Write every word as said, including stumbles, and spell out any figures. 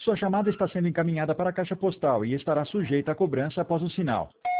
Sua chamada está sendo encaminhada para a caixa postal e estará sujeita a cobrança após o sinal.